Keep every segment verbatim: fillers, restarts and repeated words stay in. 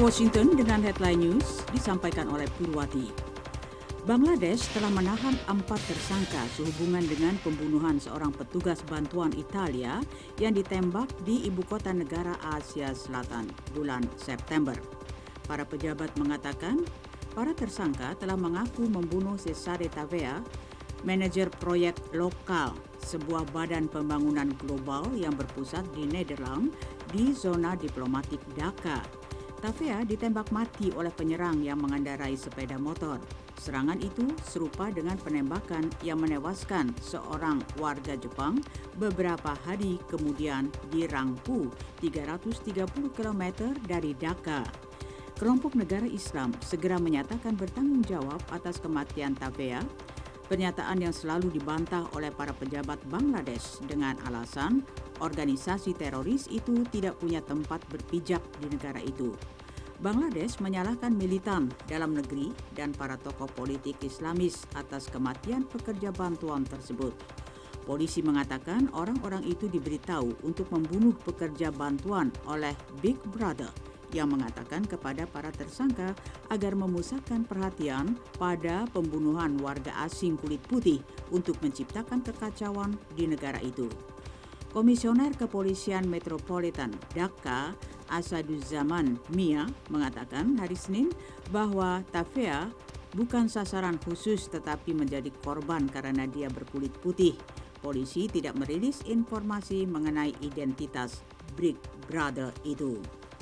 Washington dengan headline news disampaikan oleh Purwati. Bangladesh telah menahan empat tersangka sehubungan dengan pembunuhan seorang petugas bantuan Italia yang ditembak di ibu kota negara Asia Selatan bulan September. Para pejabat mengatakan para tersangka telah mengaku membunuh Cesare Tavea, manajer proyek lokal sebuah badan pembangunan global yang berpusat di Nederland di zona diplomatik Dhaka. Tavea ditembak mati oleh penyerang yang mengendarai sepeda motor. Serangan itu serupa dengan penembakan yang menewaskan seorang warga Jepang beberapa hari kemudian di Rangpu, tiga ratus tiga puluh kilometer dari Dhaka. Kelompok negara Islam segera menyatakan bertanggung jawab atas kematian Tavea, pernyataan yang selalu dibantah oleh para pejabat Bangladesh dengan alasan organisasi teroris itu tidak punya tempat berpijak di negara itu. Bangladesh menyalahkan militan dalam negeri dan para tokoh politik Islamis atas kematian pekerja bantuan tersebut. Polisi mengatakan orang-orang itu diberitahu untuk membunuh pekerja bantuan oleh Big Brother yang mengatakan kepada para tersangka agar memusatkan perhatian pada pembunuhan warga asing kulit putih untuk menciptakan kekacauan di negara itu. Komisioner Kepolisian Metropolitan Dhaka, Asaduzzaman Mia, mengatakan hari Senin bahwa Tavea bukan sasaran khusus tetapi menjadi korban karena dia berkulit putih. Polisi tidak merilis informasi mengenai identitas Big Brother itu.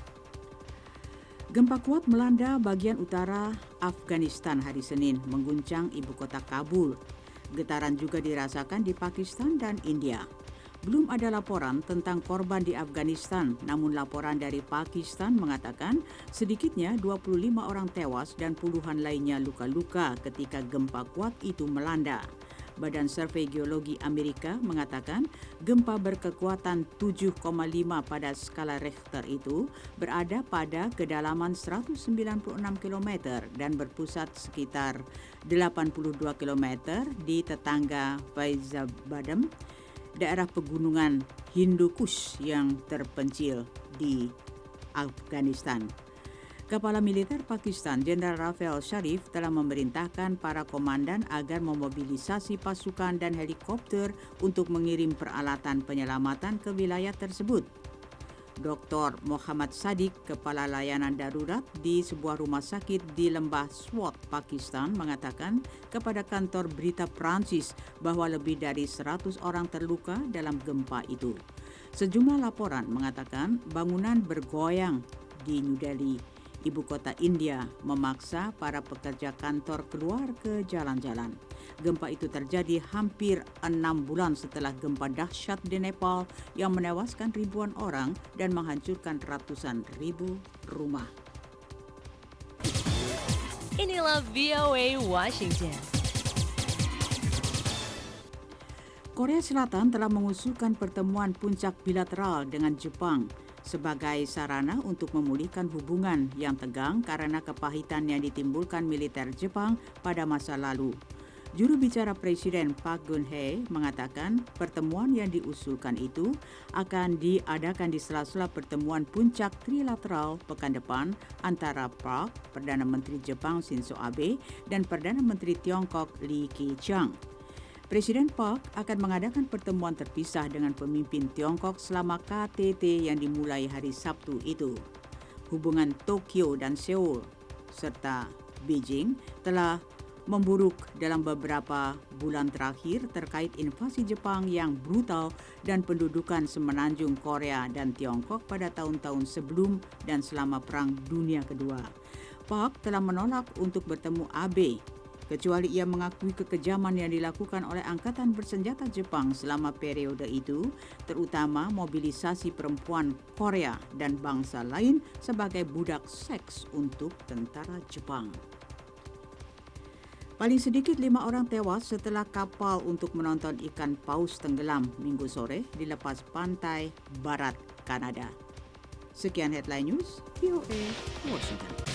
Gempa kuat melanda bagian utara Afghanistan hari Senin, mengguncang ibu kota Kabul. Getaran juga dirasakan di Pakistan dan India. Belum ada laporan tentang korban di Afghanistan, namun laporan dari Pakistan mengatakan sedikitnya dua puluh lima orang tewas dan puluhan lainnya luka-luka ketika gempa kuat itu melanda. Badan Survei Geologi Amerika mengatakan gempa berkekuatan tujuh koma lima pada skala Richter itu berada pada kedalaman seratus sembilan puluh enam kilometer dan berpusat sekitar delapan puluh dua kilometer di tetangga Faizabadam, daerah pegunungan Hindu Kush yang terpencil di Afghanistan. Kepala Militer Pakistan, Jenderal Rafael Sharif, telah memerintahkan para komandan agar memobilisasi pasukan dan helikopter untuk mengirim peralatan penyelamatan ke wilayah tersebut. Doktor Muhammad Sadiq, Kepala Layanan Darurat di sebuah rumah sakit di lembah Swat, Pakistan, mengatakan kepada kantor berita Prancis bahwa lebih dari seratus orang terluka dalam gempa itu. Sejumlah laporan mengatakan bangunan bergoyang di New Delhi, ibu kota India, memaksa para pekerja kantor keluar ke jalan-jalan. Gempa itu terjadi hampir enam bulan setelah gempa dahsyat di Nepal yang menewaskan ribuan orang dan menghancurkan ratusan ribu rumah. Inilah V O A Washington. Korea Selatan telah mengusulkan pertemuan puncak bilateral dengan Jepang sebagai sarana untuk memulihkan hubungan yang tegang karena kepahitan yang ditimbulkan militer Jepang pada masa lalu. Juru bicara Presiden Park Geun-hye mengatakan pertemuan yang diusulkan itu akan diadakan di sela-sela pertemuan puncak trilateral pekan depan antara Park, Perdana Menteri Jepang Shinzo Abe, dan Perdana Menteri Tiongkok Li Keqiang. Presiden Park akan mengadakan pertemuan terpisah dengan pemimpin Tiongkok selama K T T yang dimulai hari Sabtu itu. Hubungan Tokyo dan Seoul serta Beijing telah memburuk dalam beberapa bulan terakhir terkait invasi Jepang yang brutal dan pendudukan semenanjung Korea dan Tiongkok pada tahun-tahun sebelum dan selama Perang Dunia Kedua. Park telah menolak untuk bertemu Abe, kecuali ia mengakui kekejaman yang dilakukan oleh Angkatan Bersenjata Jepang selama periode itu, terutama mobilisasi perempuan Korea dan bangsa lain sebagai budak seks untuk tentara Jepang. Paling sedikit lima orang tewas setelah kapal untuk menonton ikan paus tenggelam Minggu sore di lepas pantai barat Kanada. Sekian headline news, V O A Washington.